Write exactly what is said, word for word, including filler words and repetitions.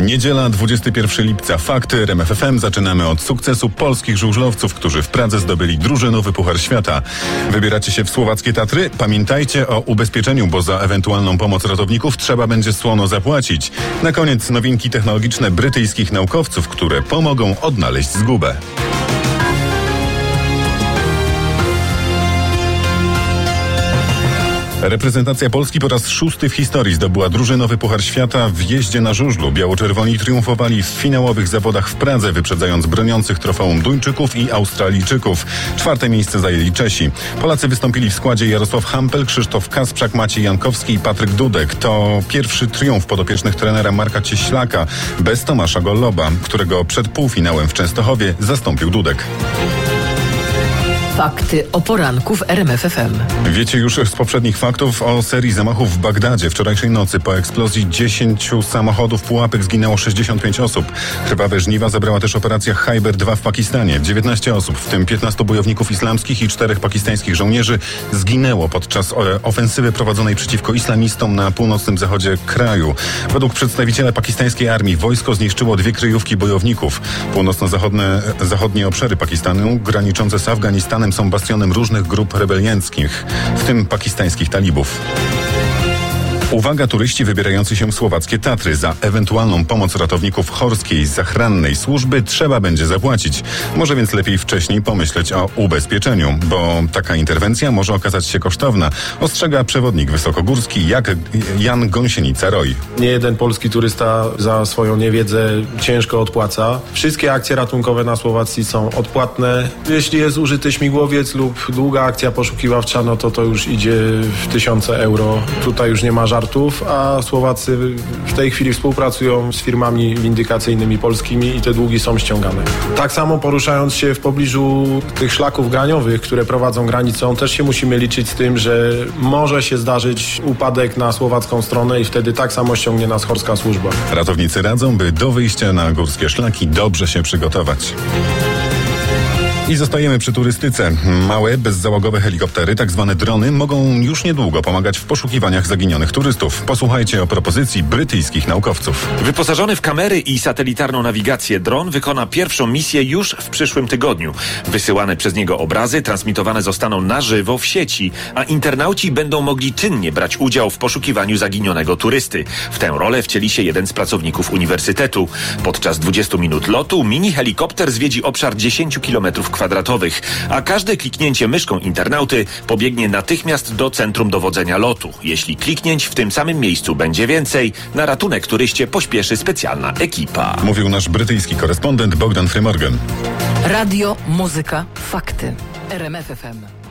Niedziela, dwudziestego pierwszego lipca. Fakty R M F F M. Zaczynamy od sukcesu polskich żużlowców, którzy w Pradze zdobyli drużynowy Puchar Świata. Wybieracie się w słowackie Tatry? Pamiętajcie o ubezpieczeniu, bo za ewentualną pomoc ratowników trzeba będzie słono zapłacić. Na koniec nowinki technologiczne brytyjskich naukowców, które pomogą odnaleźć zgubę. Reprezentacja Polski po raz szósty w historii zdobyła drużynowy Puchar Świata w jeździe na żużlu. Biało-czerwoni triumfowali w finałowych zawodach w Pradze, wyprzedzając broniących trofeum Duńczyków i Australijczyków. Czwarte miejsce zajęli Czesi. Polacy wystąpili w składzie Jarosław Hampel, Krzysztof Kasprzak, Maciej Jankowski i Patryk Dudek. To pierwszy triumf podopiecznych trenera Marka Cieślaka, bez Tomasza Golloba, którego przed półfinałem w Częstochowie zastąpił Dudek. Fakty o poranku w R M F F M. Wiecie już z poprzednich faktów o serii zamachów w Bagdadzie. Wczorajszej nocy po eksplozji dziesięciu samochodów pułapek zginęło sześćdziesiąt pięć osób. Krwawe żniwa zabrała też operacja Hajber dwa w Pakistanie. dziewiętnaście osób, w tym piętnastu bojowników islamskich i czterech pakistańskich żołnierzy zginęło podczas ofensywy prowadzonej przeciwko islamistom na północnym zachodzie kraju. Według przedstawiciela pakistańskiej armii wojsko zniszczyło dwie kryjówki bojowników. Północno-zachodnie zachodnie obszary Pakistanu, graniczące z Afganistanem, są bastionem różnych grup rebelianckich, w tym pakistańskich talibów. Uwaga, turyści wybierający się w słowackie Tatry. Za ewentualną pomoc ratowników Chorskiej Zachrannej Służby trzeba będzie zapłacić. Może więc lepiej wcześniej pomyśleć o ubezpieczeniu, bo taka interwencja może okazać się kosztowna. Ostrzega przewodnik wysokogórski Jak Jan Gąsienica-Roy. Nie jeden polski turysta za swoją niewiedzę ciężko odpłaca. Wszystkie akcje ratunkowe na Słowacji są odpłatne. Jeśli jest użyty śmigłowiec lub długa akcja poszukiwawcza, no to to już idzie w tysiące euro. Tutaj już nie ma żartów, a Słowacy w tej chwili współpracują z firmami windykacyjnymi polskimi i te długi są ściągane. Tak samo poruszając się w pobliżu tych szlaków graniowych, które prowadzą granicą, też się musimy liczyć z tym, że może się zdarzyć upadek na słowacką stronę i wtedy tak samo ściągnie nas chorska służba. Ratownicy radzą, by do wyjścia na górskie szlaki dobrze się przygotować. I zostajemy przy turystyce. Małe, bezzałogowe helikoptery, tak zwane drony, mogą już niedługo pomagać w poszukiwaniach zaginionych turystów. Posłuchajcie o propozycji brytyjskich naukowców. Wyposażony w kamery i satelitarną nawigację dron wykona pierwszą misję już w przyszłym tygodniu. Wysyłane przez niego obrazy transmitowane zostaną na żywo w sieci, a internauci będą mogli czynnie brać udział w poszukiwaniu zaginionego turysty. W tę rolę wcieli się jeden z pracowników uniwersytetu. Podczas dwudziestu minut lotu mini helikopter zwiedzi obszar dziesięciu kilometrów kwadratowych, a każde kliknięcie myszką internauty pobiegnie natychmiast do centrum dowodzenia lotu. Jeśli kliknięć w tym samym miejscu będzie więcej, na ratunek turyście pośpieszy specjalna ekipa. Mówił nasz brytyjski korespondent Bogdan Frymorgan. Radio, muzyka, fakty. R M F F M.